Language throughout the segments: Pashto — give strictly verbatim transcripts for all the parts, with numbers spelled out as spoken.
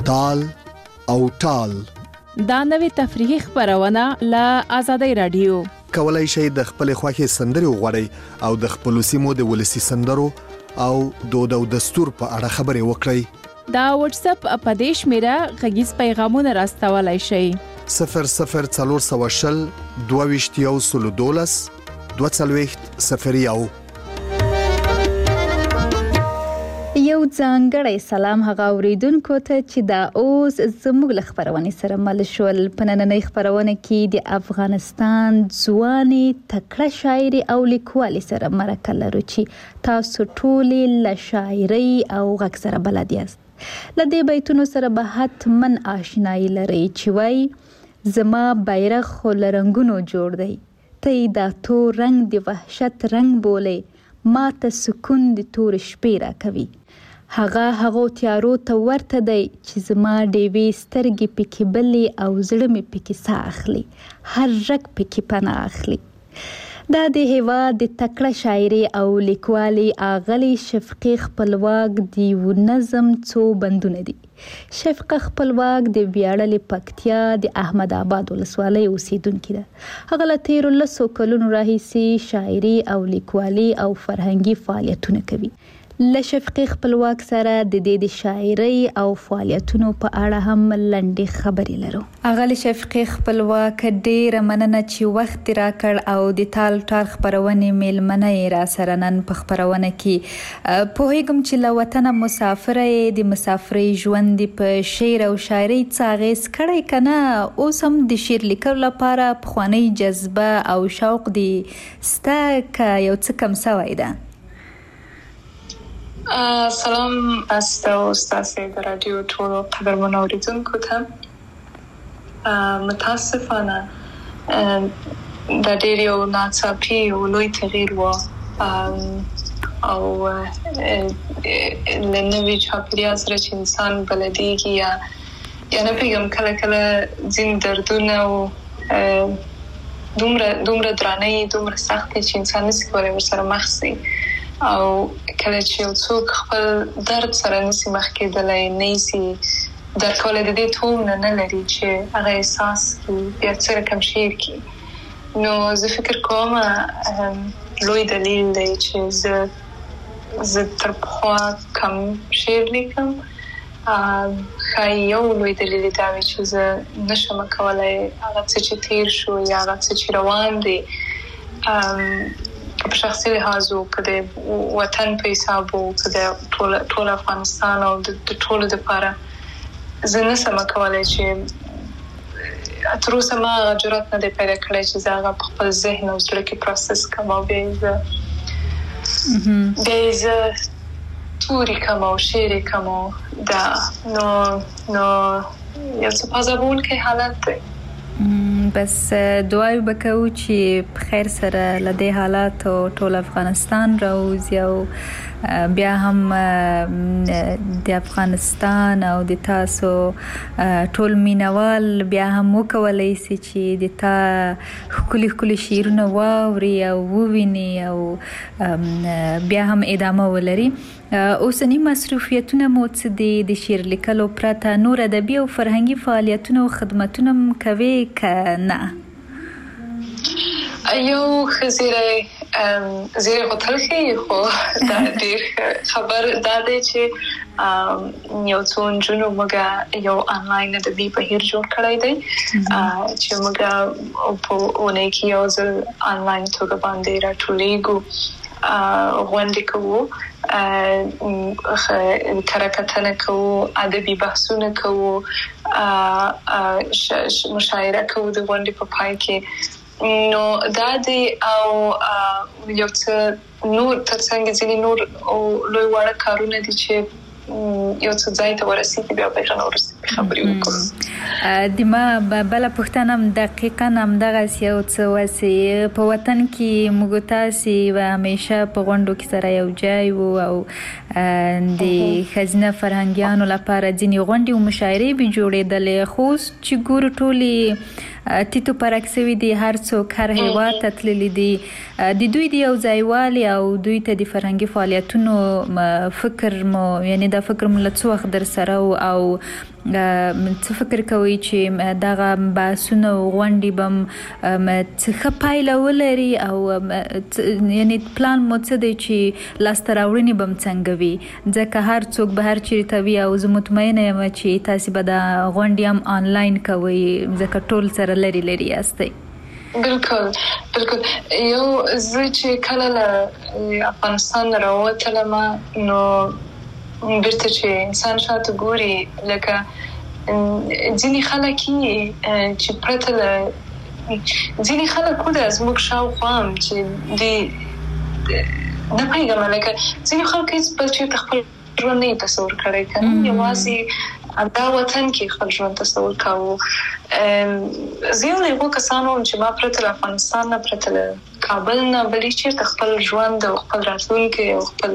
تال او ټال دا نوې تفریحي خبرونه له آزادۍ رادیو. کولای شئ د خپل خوښي سندري وغوړئ او د خپل سیمو د ولسی سندرو او دود او دستور په اړه خبرې وکړئ. دا واتس اپ په دې شمیره غږیز پیغامونه راستولای شئ. صفر صفر څلور سوه شل دوه ویشت یو سلو دولس دوه څلوېښت صفر یو. یو ځانګړی سلام هغه اوریدونکو ته چې دا اوس زموږ له خبرونې سره مل شول. په نننۍ خبرونه کې د افغانستان ځوانې تکړه شاعري او لیکوالې سره مرکه لرو چې تاسو ټولې له شاعرۍ او غږ سره بلد یاست. له دې بیتونو سره به حتما آشنایي لرئ چې وایي زما بیرغ خو له رنګونو جوړ دی، ته یې دا تور رنګ د وحشت رنګ بولې، ما ته سکون د تور شپې راکوي. هغه هغو تیارو ته ورته دی چې زما ډیوې سترګې پکې بلې او زړه مې پکې ساه اخلي، هر رګ پکې پناه اخلي. دا د هېواد د تکړه شاعري او لیکوالي اغلې شفقې خپلواک د یو نظم څو بندونه دي. شفقه خپلواک د ویاړلې پکتیا د احمد آباد ولسوالۍ اوسیدونکې ده. هغه له تیرو لسو کلونو راهیسې شاعري او لیکوالي او فرهنګي فعالیتونه کوي. له شفقې خپلواک سره د دې د شاعرۍ او فعالیتونو په اړه هم لنډې خبرې لرو. هغه له شفقې خپلواک ډېره مننه چې وخت راکړ او د تال ټال خپرونې میلمنه یې را سره نن په خپرونه کې. پوهیږم چې له وطنه مسافره یې، د مسافرۍ ژوند په شعر او شاعرۍ څه اغېز کړی که نه؟ اوس هم د شعر لیکلو لپاره پخوانۍ جذبه او شوق دې سته که یو څه کم سوی ده؟ سلام تاسو او تاسو د رادیو ټولو قدرمن اوریدونکو ته. متاسفانه د ډېر یو ناڅاپي او لوی تغییر و او له نوي چاپېریال سره چې انسان بلدېږي یا یا نه پوهېږم کله کله ځینې دردونه او دومره دومره درانه دومره سخت چې انسان نشي کولی ورسره مخ شي، او کله چې یو څوک خپل درد سره نشي مخ کېدلی، نه شي درک کولی، د دې تومنه نه لري چې هغه احساس کړي، بیا څه رقم شعر کړي. نو زه فکر کوم لوی دلیل دی چې زه زه تر پخوا کم شعر لیکم. ښایي یو لوی دلیل دا وي چې زه نشم کولی هغه څه چې تیر شو یا هغه څه چې روان دی په شخصي لحاظ و که د وطن په حساب و که د ټول افغانستان او د ټولو دپاره زه نشم کولی چې تر اوسه ما هغه جرات نه دی پیدا کړی چې زه هغه په خپل ذهن او زړه کې پروسس کړم او بیا یې زه بیا یې زه توري کړم او شعر یې کړم. دا نو نو یو څه پازابونکی حالت دی. بس دعای وکړو چې په خیر سره له دې حالاتو ټول افغانستان راوځي او بیا هم د افغانستان او د تاسو ټول مینوال بیا هم وکولی سي چې د تا ښکلي ښکلي شعرونه واوري او وویني او بیا هم ادامه ولري. اوسني مصروفیتونه مو څه دي؟ د شعر لیکلو پرته نور ادبي او فرهنګي فعالیتونه او خدمتونه هم کوې که نه؟ یو ښه زیری زیری خو تلخي، خو دا ډېر خبر دا دی چې یو څو نجونو موږ یو آنلاین ادبي بهیر جوړ کړی دی چې موږ په اونۍ کې یو ځل آنلاین توګه باندې راټولېږو، غونډې کوو، کره کتنه کوو، ادبي بحثونه کوو، مشاعره کوو د غونډې په پای کې. نو دا دی او یو څه نور ترڅنګ ځینې نور او لوی واړه کارونه دي چې یو څه ځای ته ورسېږي، بیا به یې وروسته خبرې وکړو. د ما بله پوښتنه هم دقیقا همدغسې یو څه وسې په وطن کې موږ تاسې و همیشه په غونډو کې سره یو ځای وو او د ښځینه فرهنګیانو لپاره ځینې غونډې او مشاعرې به جوړېدلې، خو اوس چې ګورو ټولې تیتو پرکسوي دي هر څوک هر هیواد ته تللی دي د دوی د یو ځایوالي او دوی ته د فرهنګي فعالیتونو فکر مو یعنی دا فکر مو له څو وخت در سره او څه فکر کوي چې دغه بحثونه غونډې بم څه پایله ولري او یعنی پلان مو څه دی چې لاسته راوړنې بم څنګه وي ځکه هر څوک به هر چیرته وي او زه مطمئنه یم چې تاسو به دا غونډې هم آنلاین کوئ ځکه ټول سره لري لري یاستئ. بالکل بالکل یو زه چې کله له افغانستان راووتلم نو بیرته چې انسان شاته ګوري لکه ځینې خلک چې پرته له ځینې خلک وو زموږ شاوخوا هم چې د نه پوهېږم لکه ځینې خلک هېڅ بل چېرته خپل ژوند نه یې تصور کړی که نه یوازې دا وطن کې خپل ژوند تصور کاوه. زه یو له هغو کسانو وم چې ما پرته له افغانستان نه پرته له کابل نه بلې چېرته خپل ژوند او خپل راتلونکی او خپل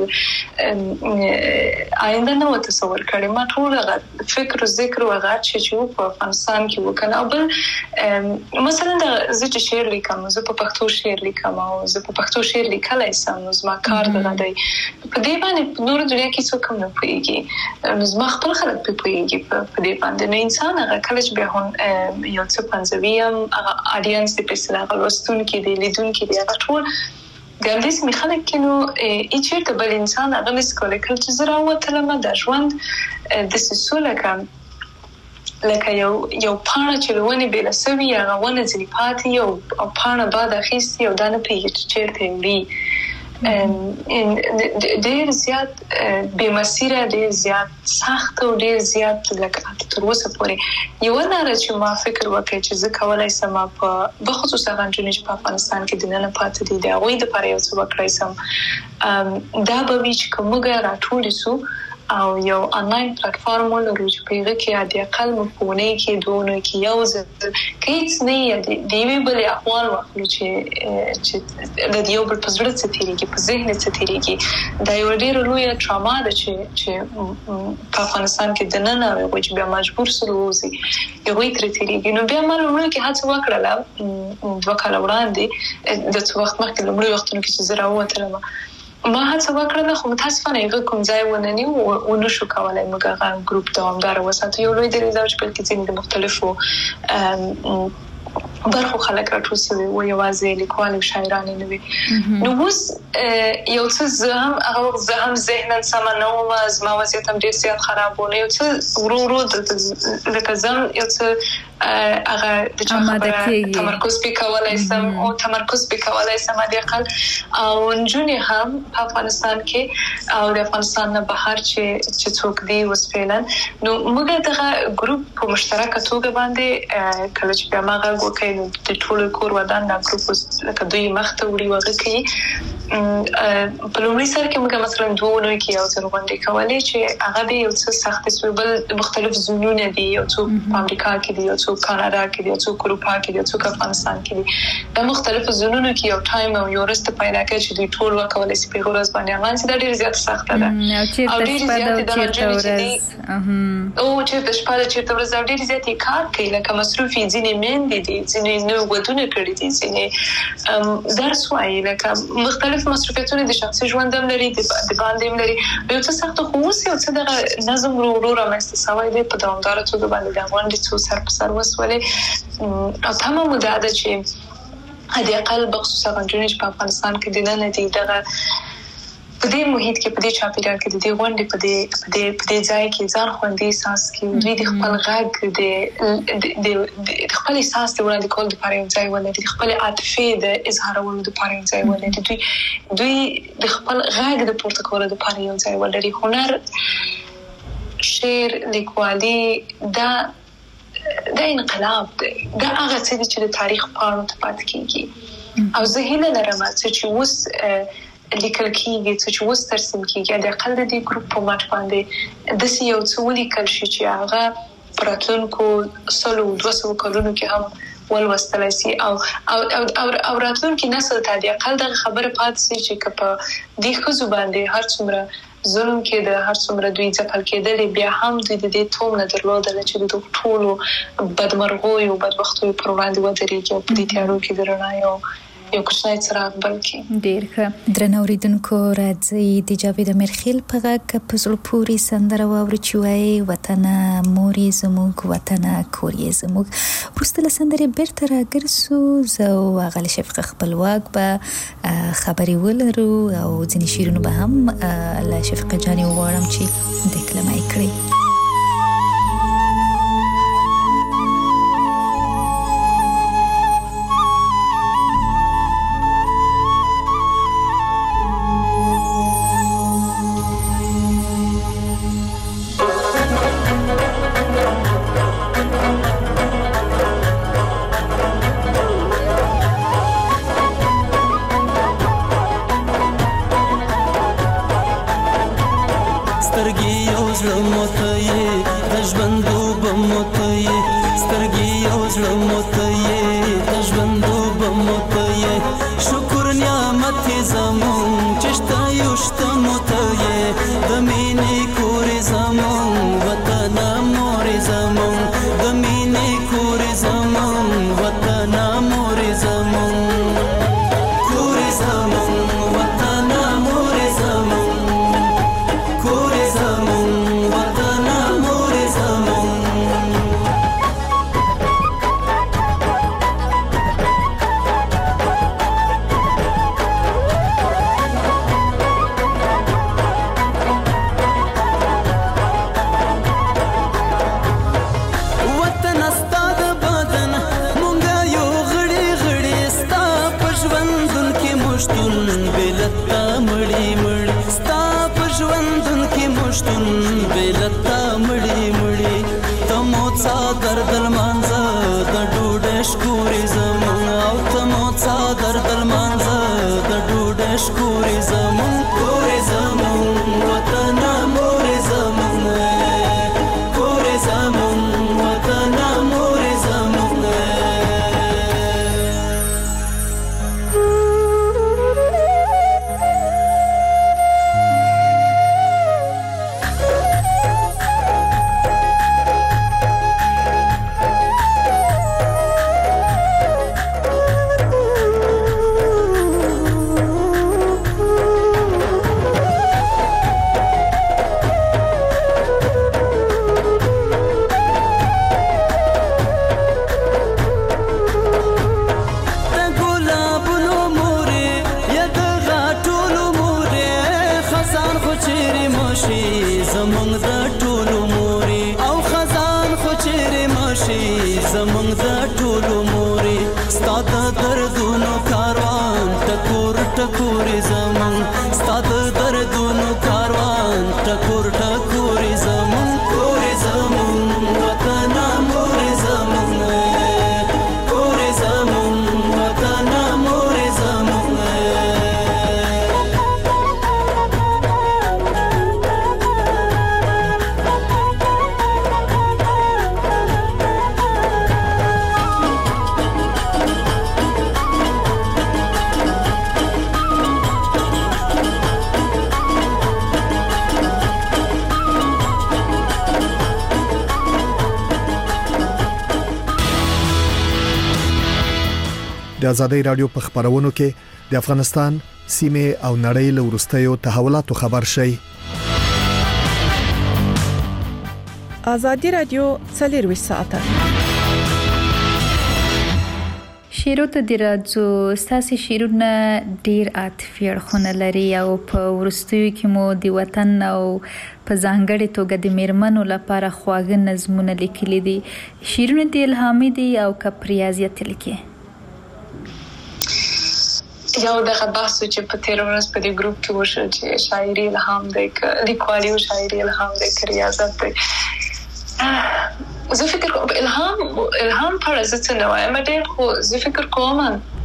آینده نه و تصور کړی. ما ټول هغه فکر و ذکر و هغه چې وو په افغانستان کې وو که نه. او بل مثلا زه چې شعر لیکم زه په پښتو شعر لیکم او زه په پښتو شعر لیکلی سم نو زما کار دغه دی په دې باندې په نورو دنیا کې څوک هم نه پوهېږي نو زما خپل خلک پرې پوهېږي په دې باندې. نو انسان هغه کله چې بیا هم یو څه پنځوي هم هغه اډینس دی په اصطلاح هغه لوستونکي دی لیدونکي دی هغه ټول د همدې سیمې خلک کې نو هېڅ چېرته بل انسان هغه نشي کولی. کله چې زه راووتلم دا ژوند داسې سو لکه لکه یو یو پاڼه چې له ونې بېله سوي هغه ونه ځینې پاتې او پاڼه باد اخیستي او دا نه پوهېږي چې چېرته وي. ډېر زیات بې مسیره ډېر زیات سخت او ډېر زیات لکه تر اوسه پورې یوه لاره چې ما فکر وکړی چې زه کولی سم په بخصوص هغه نجونې چې په افغانستان کې دننه پاتې دي د هغوی دپاره یو څه وکړی سم دا به وي چې که موږ راټولې سو او یو آنلاین پلیټفارم ولرو چې په هغه کې حد اقل موږ په اونۍ کې دوه اونیو کې یو ځل که هېڅ نه یې د یوې بلې احوال واخلو چې چې د یو بل په زړه څه تېرېږي په ذهن څه تېرېږي. دا یوه ډېره لویه ټراما ده چې چې په افغانستان کې دننه هغوی چې بیا مجبور سول ووځي هغوی ترې تېرېږي. نو بیا ما لومړیو کې هڅه وکړله دوه کاله وړاندې د څه وخت مخکې لومړیو وختونو کې چې زه راووتلم ما هڅه وکړله خو متاسفانه هغه کوم ځای ونه نیو ونشو کولی موږ هغه ګروپ دوامداره وساتو. یو لوی دلیل دا چې بلکې ځینې د مختلفو برخو خلک راټول سوي وو یوازې لیکوال او شاعران نه وي. نو اوس یو څه زه هم هغه وخت زه هم ذهنا سمه نه وم زما وضعیت هم ډېر زیات خراب و. نو یو څه ورو ورو لکه زه هم یو څه هغه د چا خبره تمرکز پې کولی سم او تمرکز پې کولی سم حد اقل او نجونې هم په افغانستان کې او د افغانستان نه بهر چې چې څوک دي اوس فعلا نو موږ دغه ګروپ په مشترکه توګه باندې کله چې بیا ما غږ وکړی نو د ټولو کور ودان دا ګروپ لکه دوی مخته وړي وغه کوي. په لومړي سر کې موږ مثلا دوه اونیو کې یو ځل غونډې کولې چې هغه به یو څه سختې سوې بل مختلف زونونه دي یو څوک په امریکا کې دي یو څوک کاناډا کې دي یو څوک اروپا کې دي یو څوک افغانستان کې دي. دا مختلف زونونو کې یو ټایم او یو ورځ ته پیدا کوي چې دوی ټول وکولی شي په ورځ باندې امان سي. دا ډېر زیات سخته ده او ډېر زیات د ورځ او چې د شپه د چیرته ورځ ډېر زیات کار کوي لکه مصروف ځینې میندې دي ځینې نوي ودونه کړي دي ځینې درس وایي لکه مختلف مصروفیتونه د شخصي ژوند هم لري د باندې هم لري. یو څه سخته خو اوس یو څه دغه نظم ورو ورو رامنځته سوی دی په دوامداره توګه باندې د غونډې څو سر په سر وسولې او تمه مو دا ده چې حد اقل بخصوص هغه نجونې چې په افغانستان کې دننه دي دغه په دې محیط کې په دې چاپیریال کې د دې غونډې په دې په دې په دې ځای کې ځان خوندي احساس کړي دوی د خپل غږ د د خپل احساس د وړاندې کولو لپاره یو ځای ولري د خپل عاطفې د اظهارولو لپاره یو ځای ولري دوی دوی د خپل غږ د پورته کولو لپاره یو ځای ولري. هنر شعر لیکوالي دا دا انقلاب دی دا هغه څه چې د تاریخ پاڼو ته پاتې کېږي او زه هیله لرم چې اوس لیکل کېږي څه چې اوس ترسیم کېږي د اقل د دې ګروپ په مټ باندې داسې یو څه ولیکل شي چې هغه په راتلونکو سلو دوه سوو کلونو کې هم ولوستلی سي او او او راتلونکي نسل ته د اقل دغه خبره پاتې سي چې که په دې ښځو باندې هر څومره ظلم کې د هر څومره دوی ځپل کېدل بیا هم دوی د دې توم نه درلودل چې د ټولو بدمرغوي او بدبختوي پر وړاندې ودرېږي او په دې تیارو کې د رڼا یو یو کوچنی څراغ بل کې. ډېر ښه. درنه اوریدونکو راځئ د جاوید امیرخیل په غږ په زړه پورې سندره واورو چې وایي وطنه مور یې زموږ وطنه کور یې زموږ. وروسته له سندرې بیرته راګرځو، زه او هغه شفقه خپلواک به خبرې ولرو او ځینې شعرونه به هم له شفقه جانې وغواړم چې دکلمه یې کړي. د آزادۍ رادیو په خبرونو کې د افغانستان سیمه او نړۍ له وروستیو تحولاتو خبر شي. آزادۍ رادیو څلور ساعته شیرو ته د راځو. ساسي شیرونه ډیر عاطفي اړخونه لري او په ورستیو کې مو د وطن او په ځانګړي توګه د میرمنو لپاره خواږه نظمونه لیکلي دي. شیرونه د الهامي دي او کپریازیت لیکي. یو دغه بحث چې په تیر ورځ په دې ګروپ کې وشو چې شاعري الهام دی ک لیکوالي او شاعري الهام دی ک ریاضت دی. زه فکر کوم الهام الهام پر څه نه وایم ډېر خو زه فکر کوم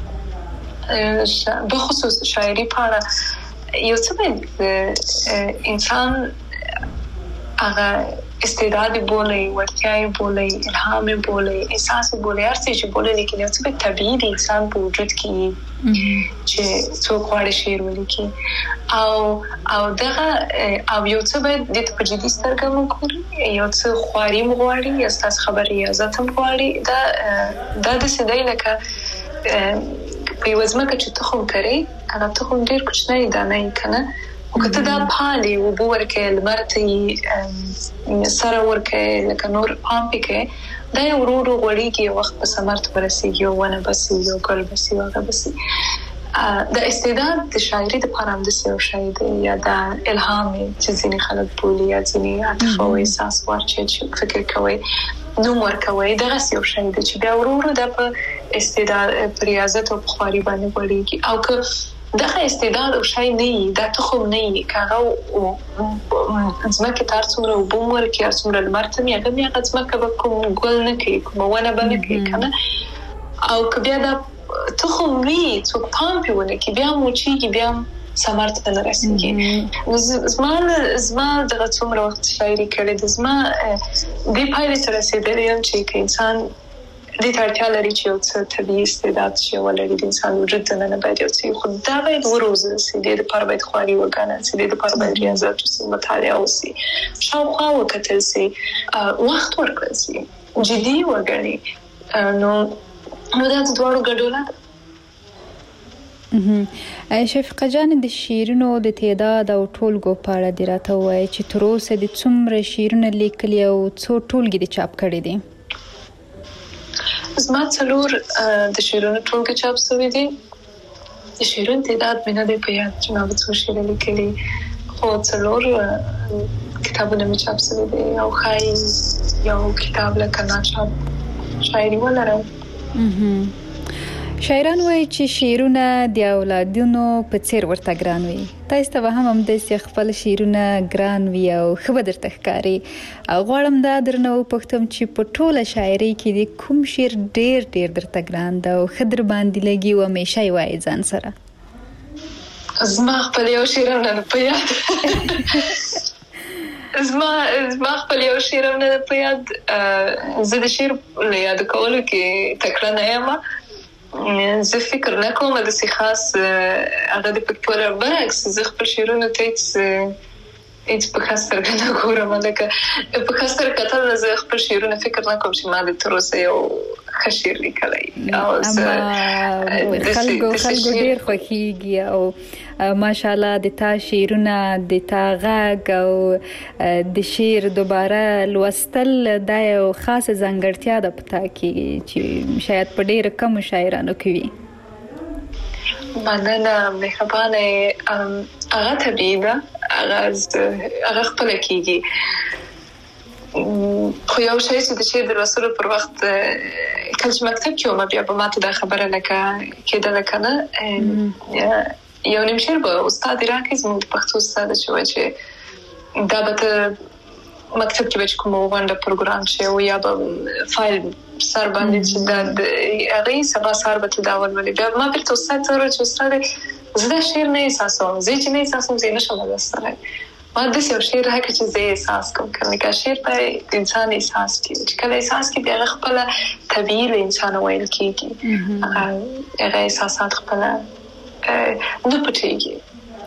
به خصوص شاعري پر یو څه انسان هغه استعداد بولي ورتیاي بولي الهام بولي احساس بولي هر څه چې بولي لیکن یو څه په طبيعي د انسان په وجود کې چې څوک غواړي شعر ولیکي او او دغه او یو څه باید د په جدي سترګه وګوري یو څه خواري مغواړي یا ستاسو خبري یا ذاتم غواړي دا دا د سیدای لکه په وزمکه چې تخم کري هغه تخم ډیر کوچنی دانه کنه او کته دا پالي او بورکه لمرته سره ورکه لکه نور پامپکه دا یو ورو غوړیږي وخت په سمرت ورسیږي او ونه بسي یو ګل بسي هغه بسي د استعداد د شاعري د پاره هم د سیو شاعر یا د الهام چې ځینې خلک بولي یا ځینې عاطفه او احساس ورچې چې فکر کوي نو ورکوي دغه سیو شاعر چې بیا ورو د په استعداد ریاضت او خواري باندې وړيږي او که دغه استعداد او شای نه دا تخم نه کاغه او ځمکه تر څومره وبمور کې تر څومره مرته میغه میغه ځمکه به کوم ګل نه کوي کوم ونه باندې کوي کنه او کبیا دا تخم وی څوک پام پیونه کې بیا موچیږي بیا سمارت ته رسیږي زما زما دغه څومره وخت شاعري کړې د زما د پایلې سره رسیدلې چې انسان د ترتیب لري چې یو څه طبيعي استعداد شي ولري د انسان وجود ته نه باید یو څه خو دا باید وروزه سي د پر باید خواري وګڼل سي د پر باید ریاضت او مطالعه وسي شاوخوا وکتل سي وخت ورکړل سي جدي وګڼي نو نو دا د دوړو ګډوله شفیقه جان د شیرونو د تعداد او ټولګو په اړه دی راته وایي چې تر اوسه د څومره شیرونه لیکلي او څو ټولګي د چاپ کړي دي زما څلور د شیرونو ټولګي چاپ شوي دي د شیرونو تعداد مې نه دی په یاد چې ما به څو شعر لیکلي خو څلور کتابونه مې چاپ شوي دي او ښایي یو کتاب لکه ناچاپ شاعري ولرم شاعران وایي چې شعرونه د اولادونو په څیر ورته ګران وي تاسو ته هم همداسې خپل شعرونه ګران وي او ښه به درته ښکاري غواړم دا درنه وپوښتم چې په ټوله شاعري کې د کوم شعر ډېر ډېر درته ګران ده او ښه در باندې لګي او همیشه یې وایي ځان سره زما خپل یو شعر هم نه په یاد زما زما خپل یو شعر هم نه په یاد زه د شعر له یاد کولو کې تکړه نه یم زه فکر نه کوم د سي خاص هغه د پکتور برعکس زه خپل شعرونه ته هیڅ په خاطر نه ګورم لکه په خاطر کتل زه خپل شعرونه فکر نه کوم چې ما د تر اوسه یو خشیر لیکلای او خلکو خلکو ډیر خوښیږي او ماشاءالله د تا شعرونه د تا غږ او د شعر دوباره لوستل دا یو خاصه ځانګړتیا ده پتا کې چې شاید په ډیر کم شاعرانو کې وي مننه مهربانه هغه طبیعي ده هغه خپل کېږي خو یو شی چې د شعر د لوستلو پر وخت کله چې مکتب کې وم بیا به ماته دا خبره لکه کېدله که نه یو نیم شعر به استاد راکړي زموږ د پښتو استاد چې وایي چې دا به ته مکتب کې به چې کوم غونډه پروګرام شي او یا به فایل سر باندې چې دا هغې سبا سهار به ته دا ولولې بیا ما بیرته استاد ته وویل چې استاد زه دا شعر نه احساسوم زه چې نه احساسوم زه یې نشم لوستلی ما داسې یو شعر راکړه چې زه یې احساس کوم که شعر باید د انسان احساس کړي چې کله احساس کړي بیا هغه خپله طبیعي له انسانه ویل کېږي هغه احساسات خپله نه پټېږي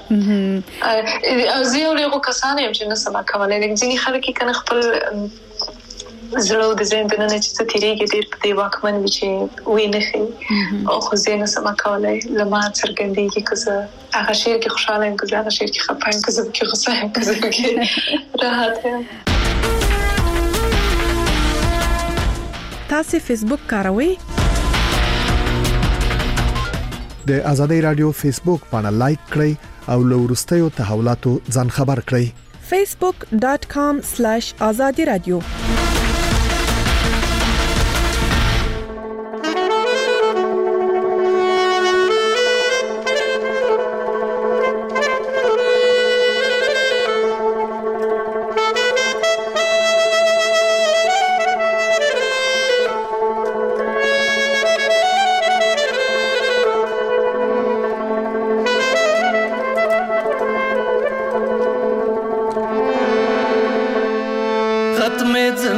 او زه یو له هغو کسانو یم چې نه سم کولی لکه ځینې خلک یې که نه خپل زړه او د ذهن دننه چې څه تېرېږي ډېر په دې واکمن وي چې ویې نه ښیي خو زه یې نه سم کولی له ما څرګندېږي که زه هغه شعر کې خوشحاله یم که زه هغه شعر کې خفه یم که زه پکې غوسه یم که زه پکې راحت یم تاسې فیسبوک کاروئ د ازادۍ رادیو فیسبوک باندې لایک کړئ او له وروستیو تحولاتو ځان خبر کړئ facebook dot com slash azadi radio ختم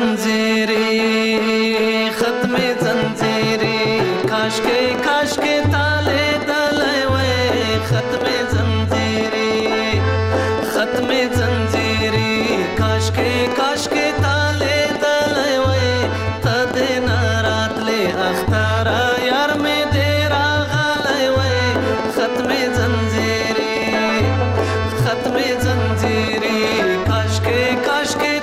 زنجیری ختم زنجیری کاش کے کاش کے تالے دلے وے ختم زنجیری ختم زنجیری کاش کے کاش کے تالے دلے وے تد نارات لے اختارا یار میں دیرا غلے وے ختم زنجیری ختم زنجیری کاش کے کاش کے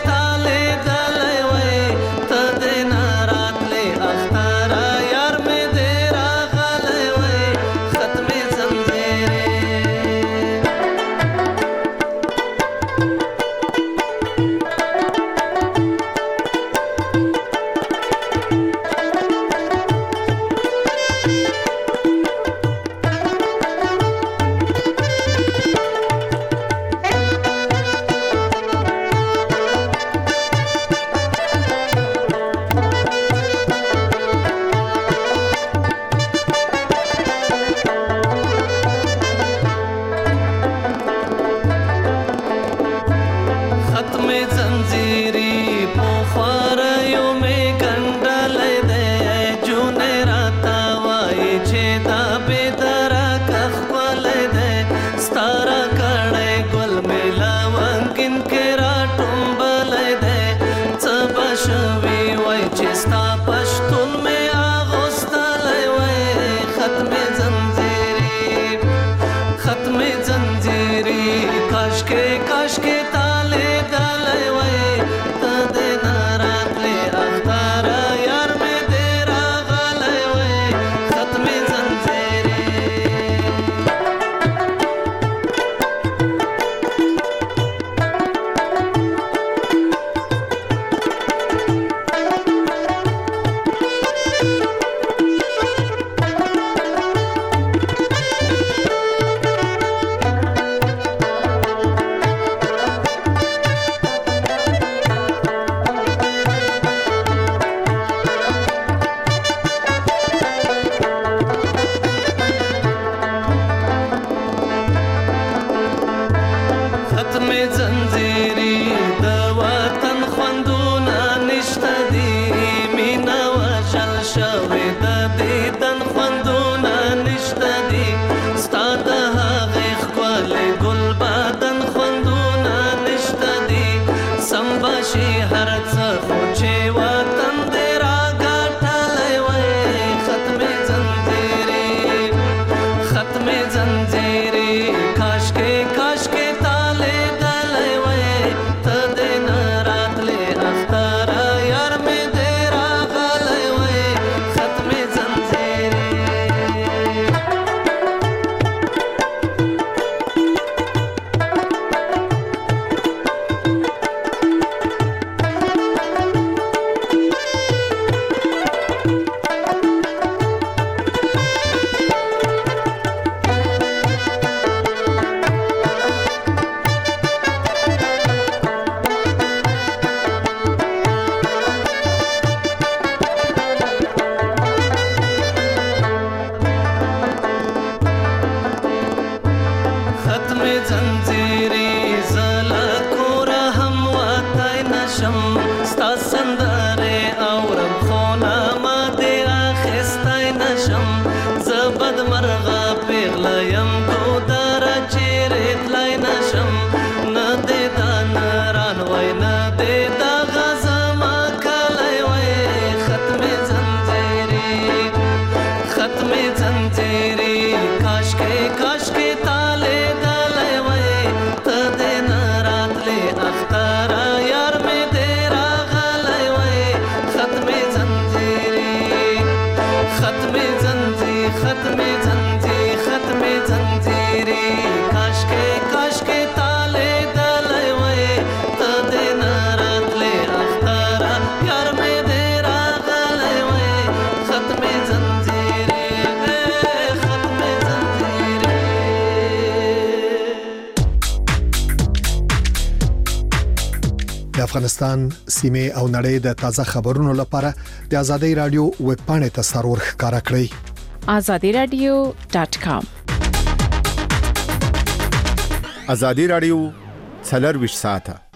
افغانستان سیمه او نړۍ د تازه خبرونو لپاره د آزادۍ رادیو ویب پاڼې ته سرور ښکارا کړئ azadi radio dot com آزادۍ رادیو څلور ویشت ساعته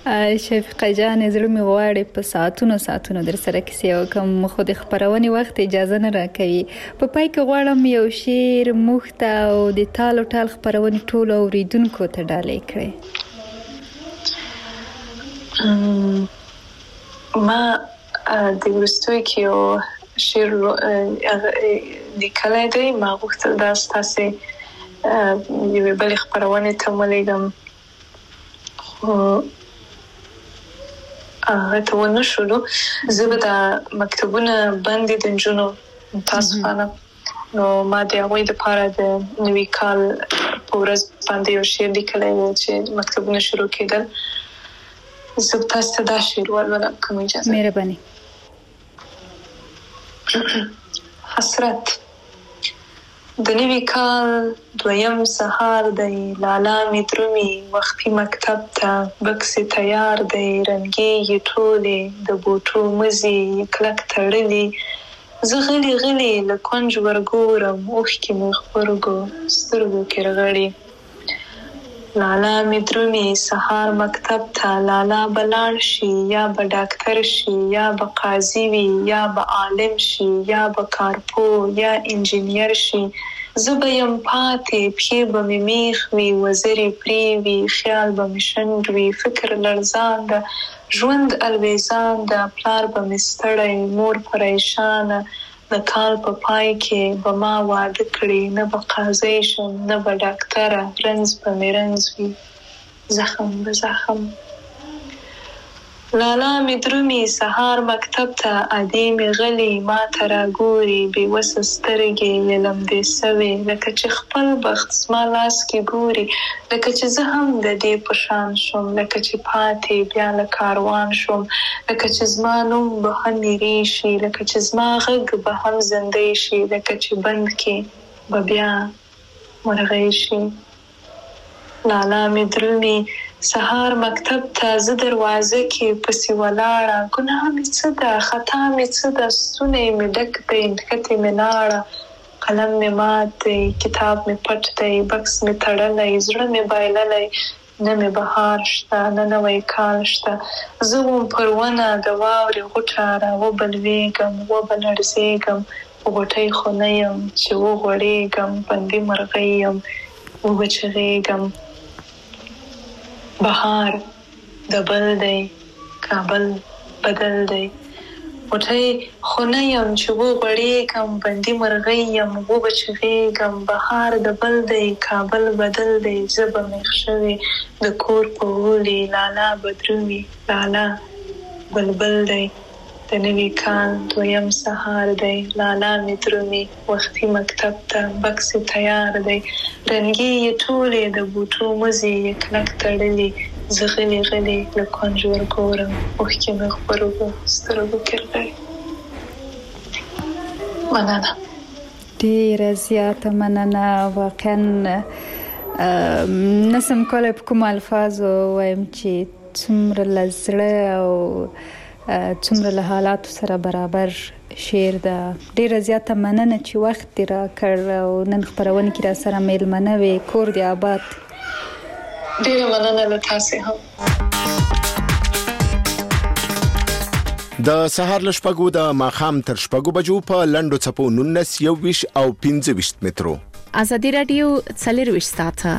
شفیقه جان زړه مې غواړي په ساعتونو ساعتونو در سره کیسې وکړم، خو د خپرونې وخت اجازه نه راکوي. په پای کې غواړم یو شعر موږ ته او د تال او ټال خپرونې ټولو اوریدونکو ته ډالۍ کړئ. ما د وروستیو کې یو شعر لیکلی دی. ما غوښتل دا ستاسې یوې بلې خپرونې ته ولیږم، خو هغه ته ونه شولو. زه به دا مکتوبونه بندي د نجونو متاسفانه، نو ما د هغوی دپاره د نوي کال په ورځ باندې یو شعر لیکلی و چې مکتوبونه شروع کېدل. زه به تاسو ته دا شعر ولولم که مو اجازه. مهرباني. حسرت. د نوي کال دویم سهار دی، لالا مې درومي وختي مکتب ته، بکس تیار دی، رنګې یې ټولې د بوټو مزي کلک تړلي. زه غلي غلي له کونج ورګورم، اوښکې مې غبرګو سترګو کې رغړي. لالا مې درومي سهار مکتب ته، لالا به لاړ شي یا به ډاکټر شي یا به قاضي وي یا به عالم شي یا به کارپو یا انجینیر شي. زه به یم پاتې، پښې به مې میخ وي، وزرې پرې وي، خیال به مې شنډ وي، فکر لړزان ده، ژوند الویزان ده، پلار به مې ستړی، مور پریشانه. د کال په پای کې به ما واده کړي، نه به قاضي شم نه به ډاکټره، رنځ به مې رنځ وي، زخم به زخم. لالا مې درومي سهار مکتب ته، ادې مې غلي ما ته راګوري، بې وسه سترګې یې لمدې سوې، لکه چې خپل بخت زما لاس کې ګوري، لکه چې زه هم د دې په شان شم، لکه چې پاتې بیا له کاروان شم، لکه چې زما نوم به هم میرې شي، لکه چې زما غږ به هم زندې شي، لکه چې بند کې به بیا مرغۍ شي. لالا مې درومي سهار مکتب ته، زه دروازه کې پسې ولاړه، ګناه مې څه ده خطا مې څه ده، ستونی مې ډک دی نښتې مې لاړه، قلم مې مات دی کتاب مې پټ دی، بکس مې تړلی زړه مې بایللی، نه مې بهار شته نه نوی کال شته. زه وم پر ونه د واورې غوټه، را وبلوېږم وبه لړزېږم، په غوټۍ خو نه یم چې وغوړېږم، بندي مرغۍ یم وبه چغېږم. بهار د بل دی کابل بدل دی، غوټۍ خو نه یم چې وغوړېږم، بندي مرغۍ یم وبه چغېږم. بهار د بل دی کابل بدل دی، زه به میخ شوې د کور په غولي، لالا به درومي لالا بلبل دی. د نوي کال دویم سهار دی، لالا مې درومي وختي مکتب ته، بکس تیار دی، رنګې یې ټولې د بوټو مزي یې کلک تړلي. زه غلي غلي له کونج ورګورم، اوښکې مې غبرګو سترګو کې رغړي. مننه، ډېره زیاته مننه. واقعا نسم کولی په کوم الفاظو وایم چې څومره له زړه او څومره له حالاتو سره برابر شعر ده. ډېره زیاته مننه چې وخت دې راکړ او نن خپرونې کې را سره میلمنه وې. کور دې آباد. ډېره مننه له تاسې هم. د سهار له شپږو د ماښام تر شپږو بجو په لنډو څپو نولس یوویشت او پنځه ویشت مترو. ازادي راډیو څلرویشت ساعته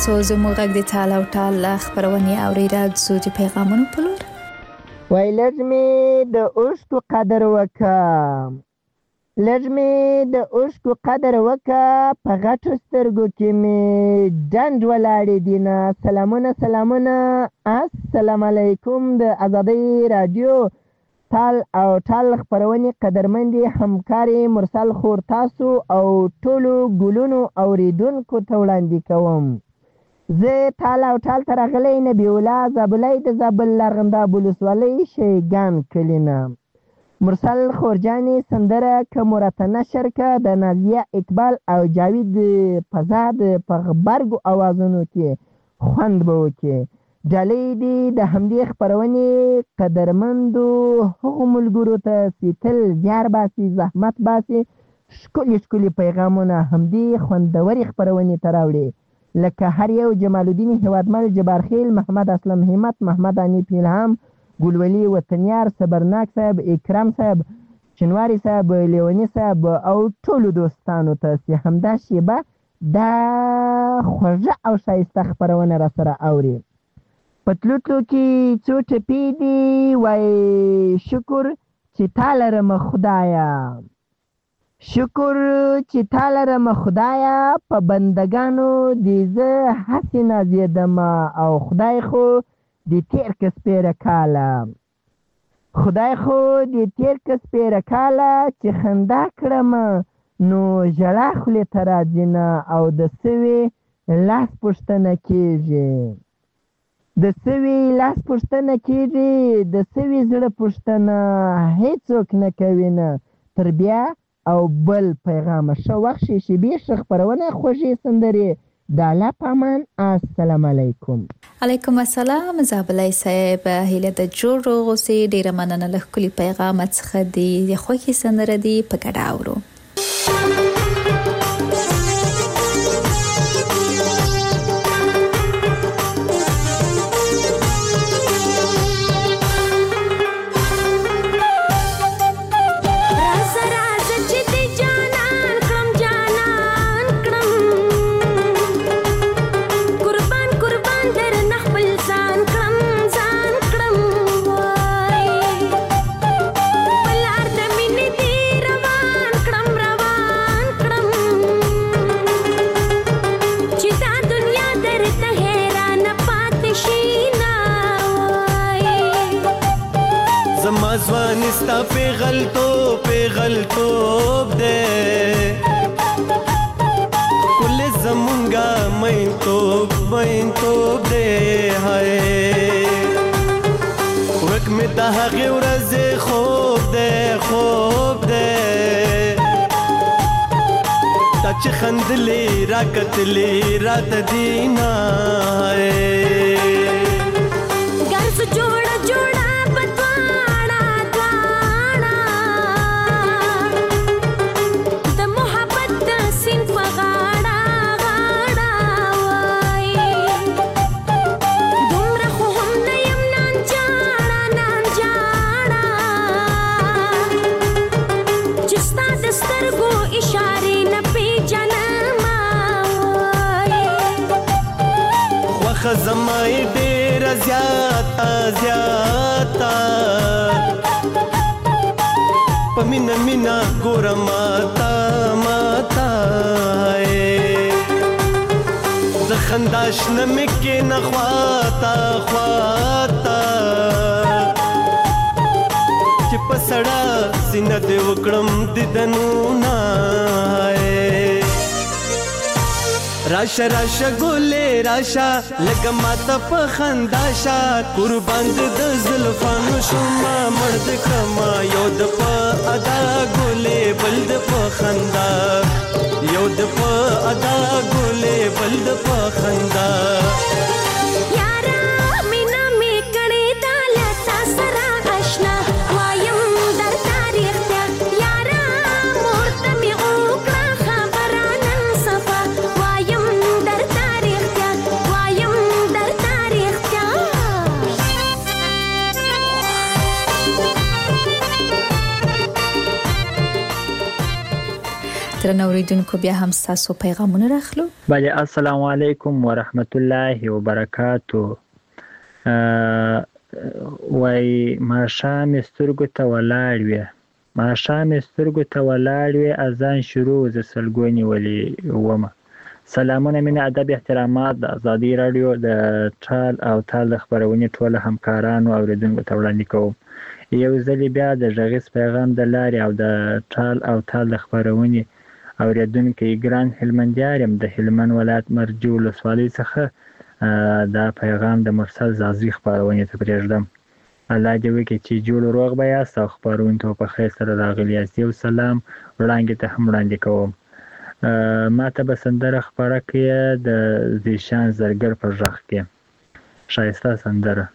تاسو زموږ غږ د ټال او ټال خبرونه اوریدل زو د پیغامونو په لور وای لږمې د اوښکو قدر وکړه لږمې د اوښکو قدر وکړه په غټو سترګو کې مې ډنډ ولاړې دینه. سلامونه سلامونه السلام علیکم د آزادۍ رادیو ټال او ټال خبرونې قدرمندې همکارې مرسل خور تاسو او ټولو ګلونو اوریدونکو ته وړاندې کوم. زه ټال او ټال ته راغلی نبی الله زابلی د زابل لرغنداب ولسوالۍ شیګان کلي نه. مرسل خورجانې سندره که مرته نشر که د نازیه اقبال او جاوید فضاد په غبرګو اوازونو کې خوند به وکړي. ډالۍ دې د همدې خپرونې قدرمندو هغو ملګرو ته چې تل زیار باسي زحمت باسي ښکلي ښکلي پیغامونه همدې خوندورې خپرونې ته راوړي لکه هر یو جمال الدین هیوادمل جبارخیل محمد اسلم همت محمد انیف الهام ګلولي وطنیار صبرناک صاحب اکرام صاحب چنواری صاحب لیونی صاحب او ټولو دوستانو ته چې همدا شیبه دا خوږه او ښایسته خپرونه را سره اوري. په تلو تلو کې څو ټپې دي وای شکر چې تا لرمه خدایه شکر چې تا لرمه خدایه په بندګانو دې زه هسې نازېدمه او خدای خو دې تېر که سپېره کاله خدای خو دې تېر که سپېره کاله چې خندا کړمه نو ژړا خولې ته راځي نه او د سوي لاس پوښتنه کېږي د سوي لاس پوښتنه کېږي د سوي زړه پوښتنه هیڅوک نه کوي نه تر بیا او بل پیغام ښه وخت شي شیبې ښه خپرونه خوږې سندرې د الله په امان. السلام علیکم. علیکم السلام زابلی صاحب هیله د جوړ روغ اوسې. ډیره مننه له ښکلي پیغام څخه دی د خوښې سندره دی په ګډه اورو. ځوانستا پیغلتوب پیغلتوب دے کل زمونگا مین توب مین توب دے ہائے ورک میں دا حقی ورز خوب دے خوب دے تا چی خندلی راکتلی رات دینا ہائے گرس جوڑا جوڑا زمائی ډیر زیاتا زیاتا پمینا مینا ګور ماتا ماتا ز خنداش نمکې نخواتا خواتا چې پسړه سینه دې وکړم دیدنو نه راشا راشا ګولې راشا لکه ماته په خنداشا قربان د زلفانو شوما مرد کما یو د په ادا ګولې بل د په خندا یو د په ادا ګولې بل د په خندا یارا مینا می کړي دال سره آشنا وایم در تاریخ ته یارا مورته می وکړه خبره نن صفا درنو اوریدونکو بیا هم تاسو پیغامونه راخلو. بله السلام علیکم ورحمت الله وبرکاتو. وای ماښام سترګو ته ولاړ وي ماښام سترګو ته ولاړ وي اذان شروع ز سلګونی ولي ومه. سلامونه مینه ادب احترامات د ازادي رادیو د ټال او تال د خبرونې ټول همکارانو او اوریدونکو ته وړاندې کوم. یو ځل بیا د غږیز پیغام د لارې او د ټال او تال د خبرونې اوریدونکو ګران هلمندیار يم د هلمند ولایت مرجو ولسوالۍ څخه دا پیغام د مرسل زازي خبرونې ته پرېږدم. الله دې وکړي چې جوړ روغ به یاست او خبرونه ته په خیر سره راغلي یاست. یو سلام وړاندې ته هم وړاندې کوم. ما ته به سندره خبره کړې د زیشان زرګر په غږ کې شایسته سندره.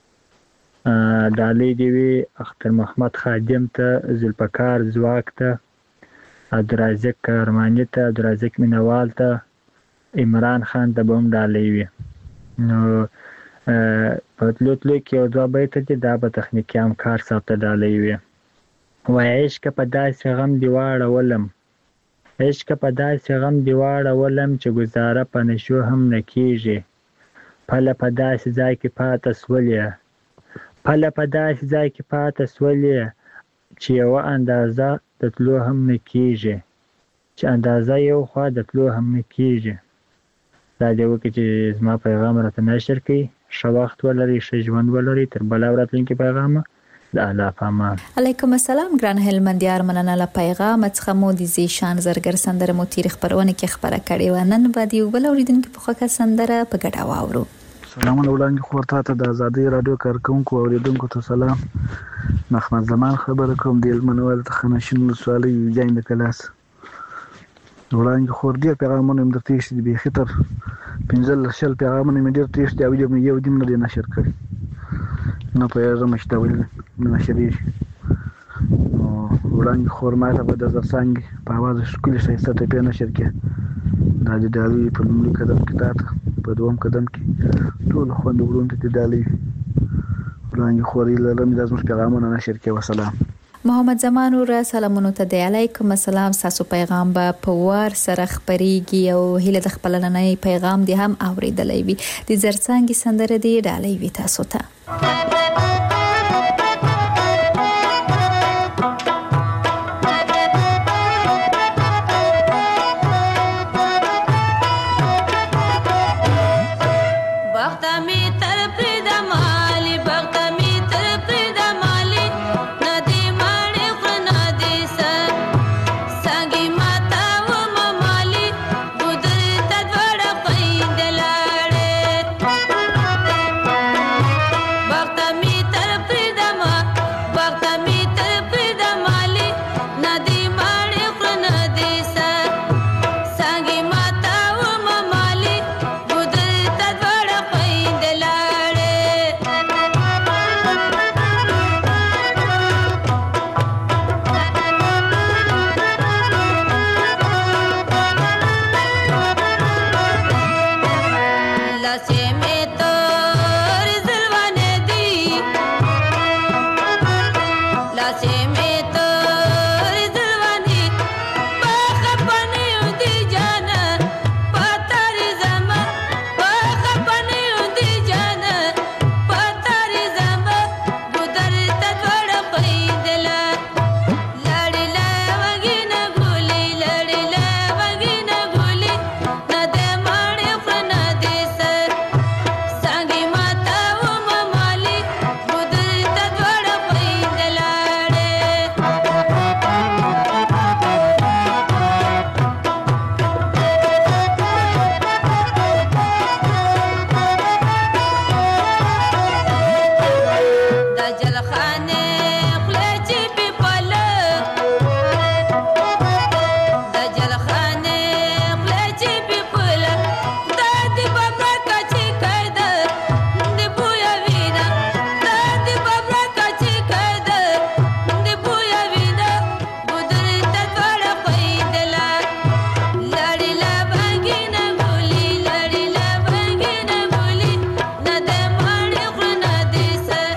ډالۍ دې وي اختر محمد خادم ته، ذوالفقار ځواک ته، عبدالرازق کرماني ته، عبدالرازق مینوال ته، عمران خان ته به هم ډالۍ وي. نو په تلو تلو کې یو دوه بیته دي دا به تخنیکي همکار صاحب ته ډالۍ وي. وایي عشقه په داسې غم دې واړولم عشقه په داسې غم دې واړولم چې ګزاره په نشو هم نه کېږي. پله په داسې ځای کې پاته سولې پله په داسې ځای کې پاته سولې چې یوه اندازه د تلو هم نه کېږي چې اندازه یو خوا د تلو هم نه کېږي. دا دې وکړي چې زما پیغام راته نشر کړي. ښه وخت ولرئ، ښه ژوند ولرئ. تر بله راتلونکي پیغامه د الله په امان. علیکم السلام ګران هلمندیار، مننه له پیغام څخه مو د زیشان زرګر سندره مو تیر خبرونه کې خبره کړې و. نن به دی بل اوریدونکو په خوښه سندره په ګډه واورو. سلامونه وړاندې خو ورته ته د ازادي رادیو کارکونکو اوریدونکو ته سلام. محمد زمان خبره کوم د هلمند ولایت خناشین ولسوالۍ جاین د کلاس. وړاندې خو ډېر پیغامونه مې درته ایښي دي، بیخي تر پنځلس شل پیغامونه مې ډېر تېر دي او یو دې نه دی نشر کړی. نه پوهېږم چې دا ولې نه نشرېږي. نو وړاندې خور ما ته به د زرڅانګې په اواز ښکلې ښایسته ټپې نشر کړې. دا د ډالۍ په لومړي قدم کې تا ته، په دوم قدم کې ټولو خویندو وروڼو ته دې ډالۍ وي. وړاندې خورې لرم دا زموږ پیغامونه نشر کړې. وسلام. محمد زمان ور سلامونه ته دی. علیکم السلام. تاسو پیغام به په وار سره خبريږي او هله د خپل نننۍ پیغام دی هم اوریدلای وي. د زرڅانګې سندره دی ډالۍ وي تاسو ته.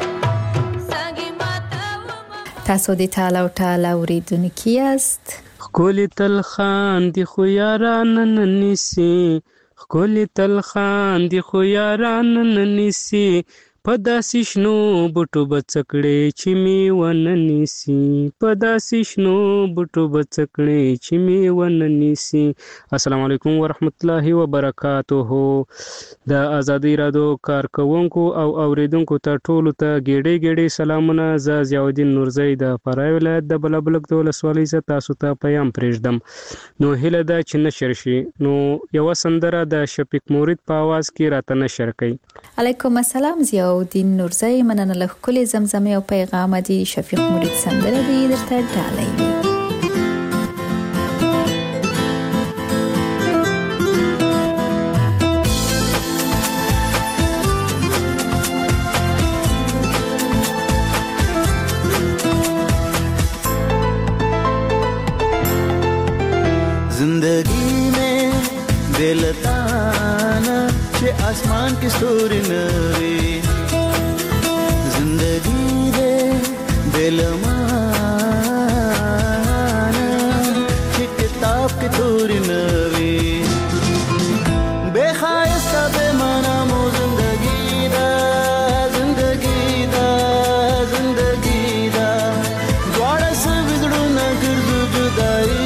تاسو د ټال او ټال اوریدونکو یاست. ښکلي تل خاندي خو یاران نه نیسي ښکلي تل خاندي خو یاران نه نیسي په داسې شنو بوټو به څه کړې چې مې ونه نیسي په داسې شنو بوټو به څه کړې چې مې ونه نیسي. السلام علیکم ورحمت الله وبرکاته. د ازادي راډیو کارکونکو او اوریدونکو ته ټولو ته ګېډې ګېډې سلامونه. زه ضیاءالدین نورزی د فراه ولایت د بلابلک د ولسوالۍ څخه تاسو ته پیام پرېږدم. نو هیله ده چې نشر شي. نو یوه سندره د شفیق مورید په आवाज کې راته نشر کړئ. علیکم السلام ضیاءالدین نورزی. مننه له ښکلې زمزمې او پیغام دی. شفیق مورید سندره دی درته ډالۍ وي. जिंदगी में बेलताना चे आसमान की स्तूरी नवी जिंदगी दे बेलमाना चे किताब की तूरी नवी बेखायस्ता बेमाना मो जिंदगी दा जिंदगी दा जिंदगी दा द्वारा से बिगड़ू न गिरजू जुदाई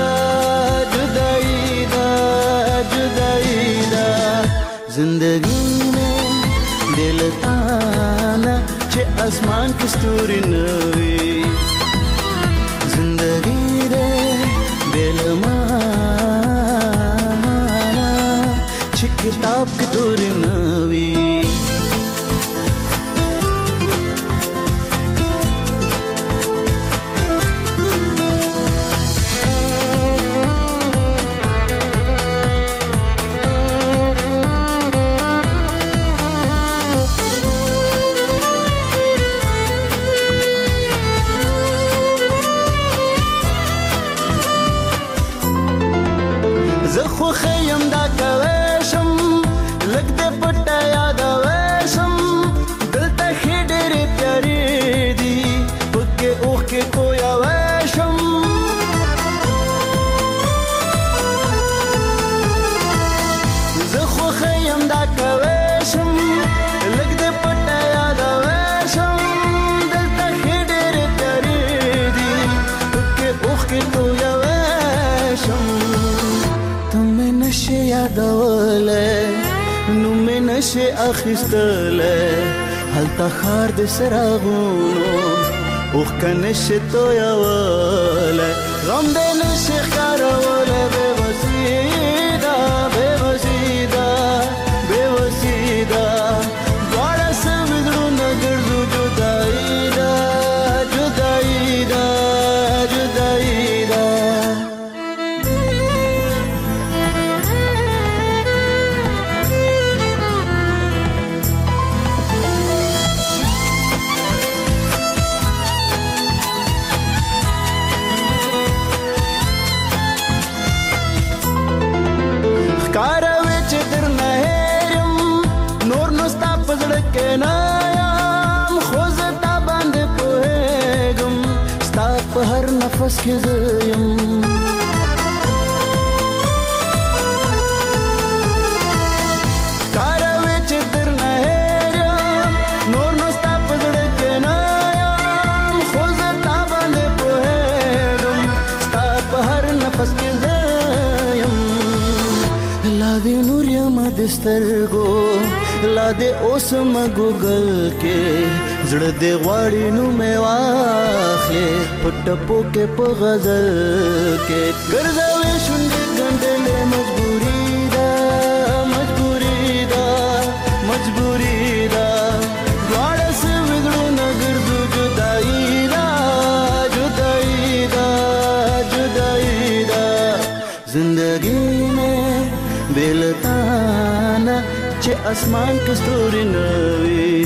जिंदगी में दिल ताना चे आसमान की स्तूरी नवी जिंदगी रे दिल माना चे किताब की तूरी नवी زخو خیم دا کویشم لگ دے پٹا یادویشم دلتا خی ڈیری پیاری دی پکے اوخ کے کویا ویشم زخو خیم دا کویشم لگ دے پٹا یادویشم دلتا خی ڈیری پیاری دی پکے اوخ کے کویا ویشم تمہیں نشے یادولے نومے نشے اخیستلے حالتا خار دے سراغونو اوخ کا نشے تو یاولے غم دے نشے خارولے بے وسیدہ بے وسیدہ بے وسیدہ دوارا سے بدرو نگردو جدائی دا جدائی دا جدائی دا هر نفس کې زیم کاروي چې در نه هېرم نور نو ستا په زړه کې نه یم خو زه تا باندې پوهېږم ستا په هر نفس کې زیم لا دې نور یم د سترګو لا دې اوس م ګوګل کې زړه دې غواړي نو مې واخلې په ټپو کې په غزل کې ګرځوي شونډې ګنډلې مجبوري ده مجبوري ده مجبوري ده دواړه سه وګړو نه ګرځو جدایي ده جدایي ده جدایي ده زندګي مې بېلتانه چې اسمان کې ستوري نه وي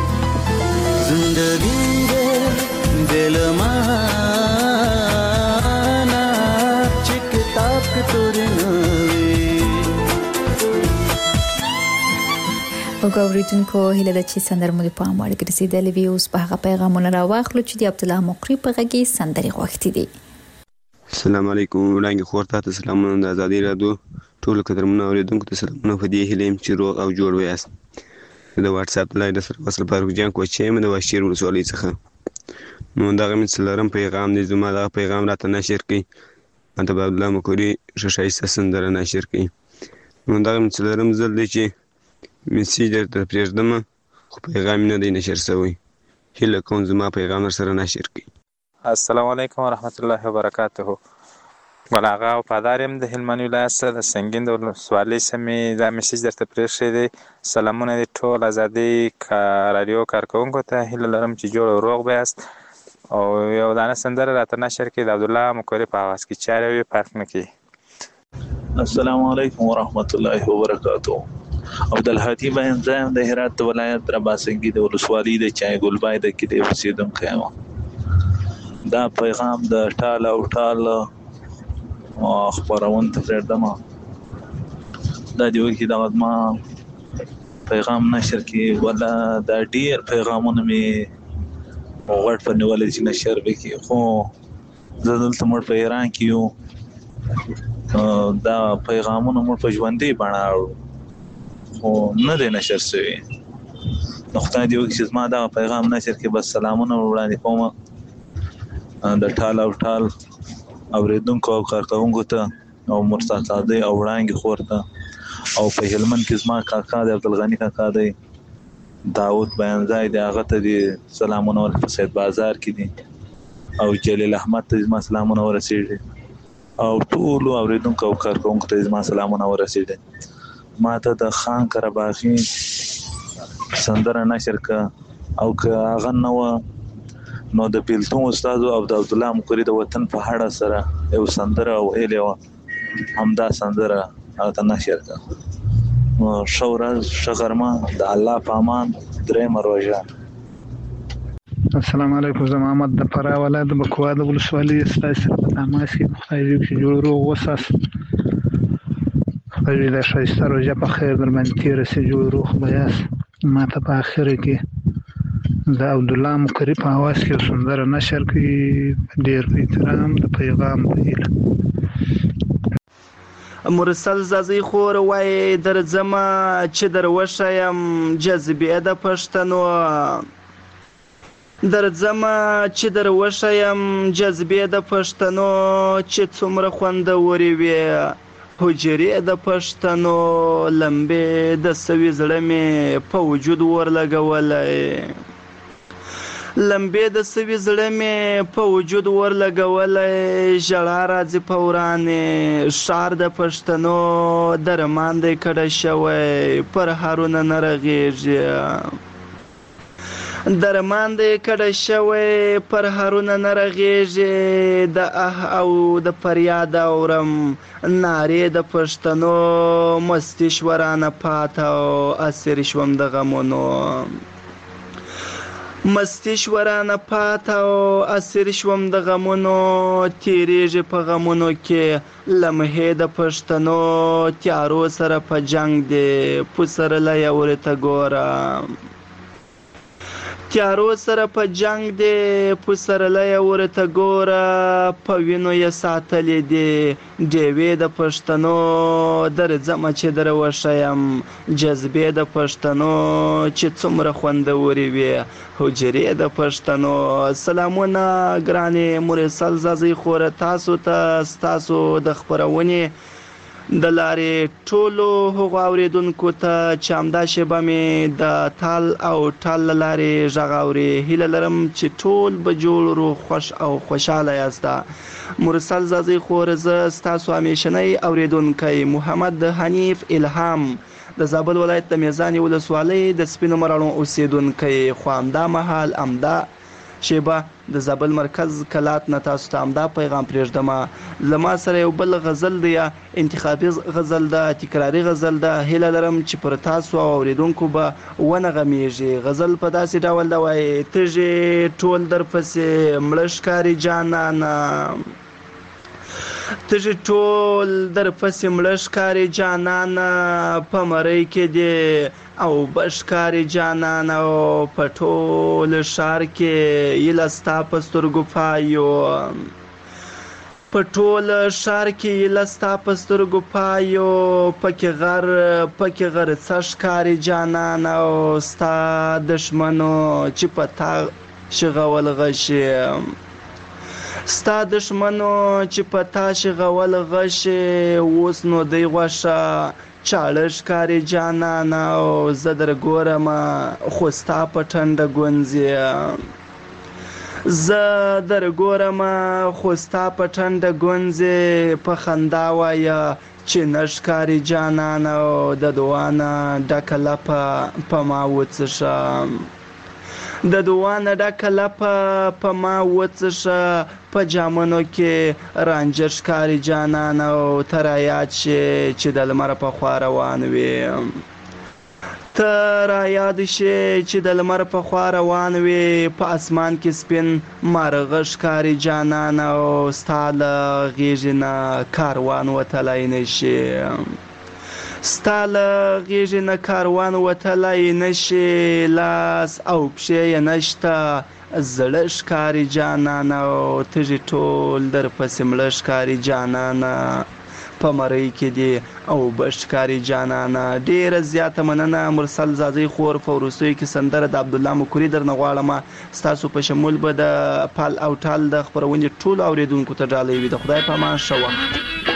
زندگی دے دل مانا چی کتاب کتوری نوی. وګوریدونکو هیله ده چې سندرمو د پام وړ ګرځیدلې وي. اوس په هغه پیغامونه راواخلو چې د عبدالله مقری په غږ کې سندرې غوښتې دي. السلام علیکم وړاندې خور ته سلامونه د ازادي رادیو ټولو قدرمنو اوریدونکو ته سلامونه په دې هیله یم چې روغ او جوړ ویاست. د واتس اپ لایډ سره وصل فاروق جان کوچې یم د واشیر ولسوالۍ څخه. نو دغه مې څلورم پیغام دی، زما دغه پیغام راته نشر کړئ، مطلب عبدالله مکوري ښه ښایسته سندره نشر کړئ. نو دغه مې څلورم ځل دی چې میسیج درته پرېږدمه خو پیغام نه دی نشر شوی. هیله کوم زما پیغام ورسره نشر کړئ. السلام علیکم ورحمت الله وبرکاته. ګل آغا وفادار یم د هلمند ولایت څخه د سنګین د ولسوالۍ سیمې دا میسیج درته پرېښی دی. سلامونه دي ټول ازادۍ راډیو کارکوونکو ته، هیله لرم چې جوړ او روغ به یاست او یو دانه سندره راته نشر کړئ د عبدالله مکوري په اواز کې، چارې وي فرق نه کوي. السلام علیکم ورحمت الله وبرکاته. عبدالهادي باینزه یم د هرات ولایت رباسنګي د ولسوالۍ د چای ګلبای د کې اوسېدونکی یم. دا پیغام د ټال او ټال خپرون ته پرېږدم. دا دی وکي دغه ما پیغام نشر کړي ولا دا ډېر پیغامونه مې غوږ په نیولې چې نشر وکړي، خو زه دلته موږ په ایران کې یو دا پیغامونه موږ په ژوندۍ بڼه اورو خو نه دی نشر شوی. نو خدای دې وکړي چې زما دغه پیغام نشر کړي. بس سلامونه وړاندې کوم د ټال او ټال اوریدونکو او کارکوونکو ته او مرسا قاضي او وړانګې خور ته او په هلمند کې زما کاکا دی عبدالغني کاکا دی، داود بیانځای دی، هغه ته دې سلامونه ورکړي. په سید بازار کې دي او جلیل احمد ته زما سلامونه ورسېږي او ټولو اوریدونکو او کارکوونکو ته زما سلامونه ورسېږي. ما ته د خان قرباغي سندره نشر کړه او که هغه نه وه نو د بیلتون استاد او د عبدالله مکوري د وطن په اړه سره یو سندره ویلې وه، همدا سندره هغه ته نشر کړه. ښه ورځ، ښه غرمه، د الله په امان، درېیمه روژه. السلام علیکم. زه محمد د فراه ولایت د بکوا د ولسوالۍ ستاسو سره په تماس کې. خدای دې وکړي چې جوړ روغ وساست، خدای دې د ښایسته روژه په خیر در باندې تېره شي، جوړ روغ به یاست. ما ته په اخره کې د عبدالله مکوري په اواز کې سندره نشر کړي. ډېر په احترام د پیغام په هیله. مرسل زازی خور وای درځمه چې در وښیم جذبې د پښتنو، درځمه چې در وښیم جذبې د پښتنو، چې څومره خوندورې وي حجرې د پښتنو، لمبې د سوي زړه مې په وجود ورلګولی، لمبې د سوي زړه مې په وجود ورلګولی، ژړا راځي په ورانې ښار د پښتنو، درمان دی کډه شوی پر هرونه نه رغېږي، درمان دی کډه شوی پر هرونه نه رغېږي، د اه او د فریاد اورم نارې د پښتنو، مستي شورانه پاته او اسیر شوم د غمونو، مستی شورانه پاته او اسیر شوم د غمونو، تیریږي په غمونو کې لمحې د پښتنو، تیارو سره په جنگ دی پسرلی ورته ګوره، تیارو سره په جنگ دی پسرلی ورته ګوره، په وینو یې ساتلې دي ډیوې د پښتنو، درځمه چې در وښیم جذبې د پښتنو، چې څومره خوندورې وي حجرې د پښتنو. سلامونه ګرانې مرسل زازۍ خوره، تاسو ته ستاسو د خپرونې د لارې ټولو هغو اوریدونکو ته چې همدا شیبه مې د تال او ټال له لارې غږ اوري، هیله لرم چې ټول به جوړ روغ خوښ او خوشحاله یاست. مرسل زازۍ خور، زه ستاسو همیشنی اوریدونکی محمد حنیف الهام د زابل ولایت د میزانې ولسوالۍ د سپینو مراڼو اوسیدونکی، خو همدا مهال همدا شیبه د زابل مرکز کلات نه تاسو ته همدا پیغام پرېږدمه. له ما سره یو بل غزل دی، انتخابي غزل ده، تکراري غزل ده، هیله لرم چې پر تاسو او اوریدونکو به ونغمیږي. غزل په داسې ډول ده وایي: تږي ټول درپسې مړه ښکاري جانانه، تږي ټول درپسې مړه ښکاري جانانه، په مرۍ کې دی او بشکاري جانانه، او په ټول ښار کې ایله ستا په سترګو پایو، په ټول ښار کې لستا په سترګو پایو پکې غر پکې غرڅه ښکاري جانان او ستا دښمنو چې په تا شغول غشي ستا دښمنو چې په تا شغول غشي اوس نو دی غوښه چاړه ښکاري جانان او زه در ګورم خو ستا په ټنډه ګونځې زه در ګورم خو ستا په ټنډه ګونځې په خندا وایه چې نه ښکاري جانان او د دعا نه ډکه لپه په ما وڅښه د دعا نه ډکه لپه په ما وڅښه په جامونو کې رانجه ښکاري جانان او ته رایاد شې چې د لمر په خوا روان وې ته رایاد شې چې د لمر په خوا روان وې په اسمان کې سپین مارغه ښکاري جانان او ستا له غېږې نه کاروان وتلی نه شي ستا له غېږې نه کاروان وتلی نه شي لاس او پښې یې نشته زړه ښکاري جانان او تږي ټول در پسې مړه ښکاري جانان په مرۍ کې دی او بشکاري جانانه ډیره زیاته مننه مرسل زازی خور په وروستیو کې سندره د عبدالله مکوري درنه غواړم ستاسو په شمول به د پال او ټال د خپرونې ټولو اورېدونکو ته ډالۍ وي د خدای په امان ښه وخت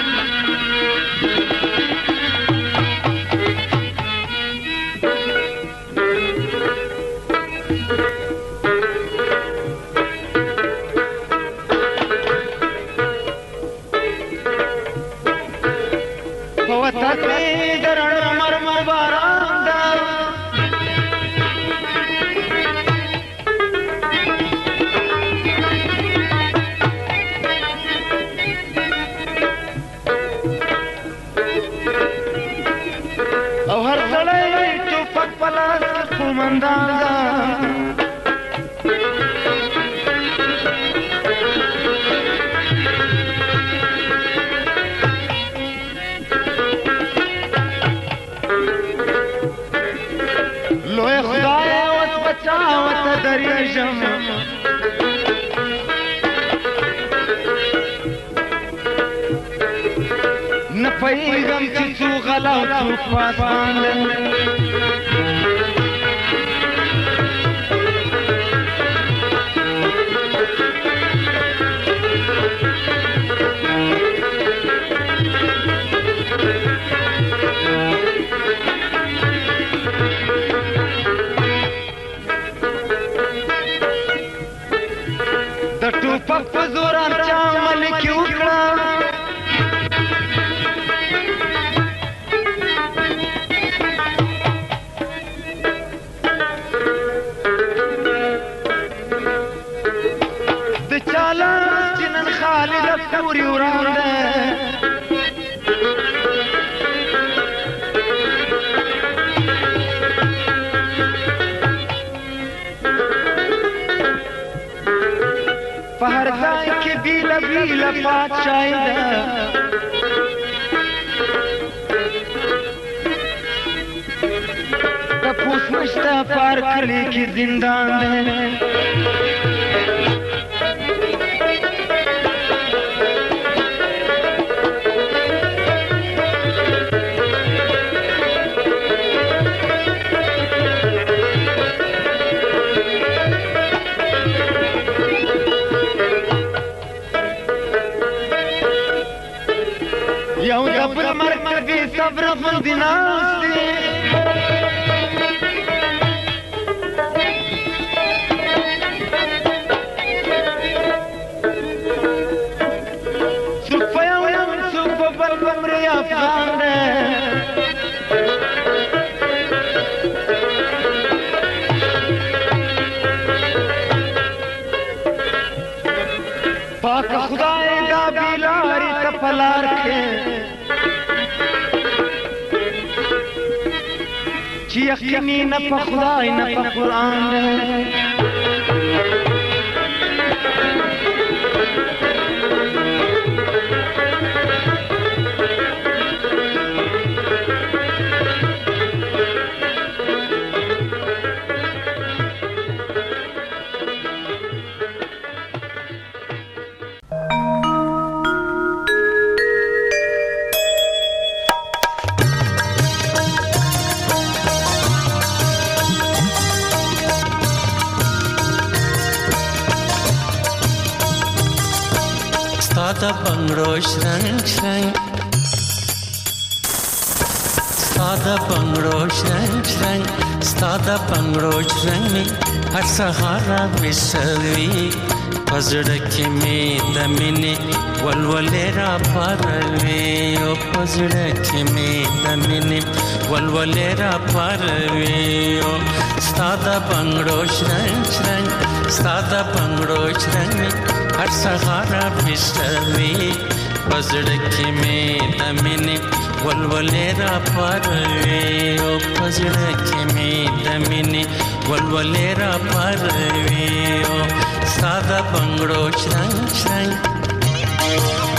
یقیني نه په خدای نه په قرآن ساده بنگړو شرنګ شرنګ ساده بنگړو شرنګ شرنګ ساده بنگړو شرنګ می هر سهار وسوي پزړه کې می د مینې ولولې را پروي او پزړه کې می د مینې ولولې را پروي او ساده بنگړو شرنګ شرنګ ساده بنگړو شرنګ هر سهار وسوي پزړه کې می د مینې ولولې را پروي او پزړه کې می د مینې ولولې را پروي او ساده بنگړو شرنګ شرنګ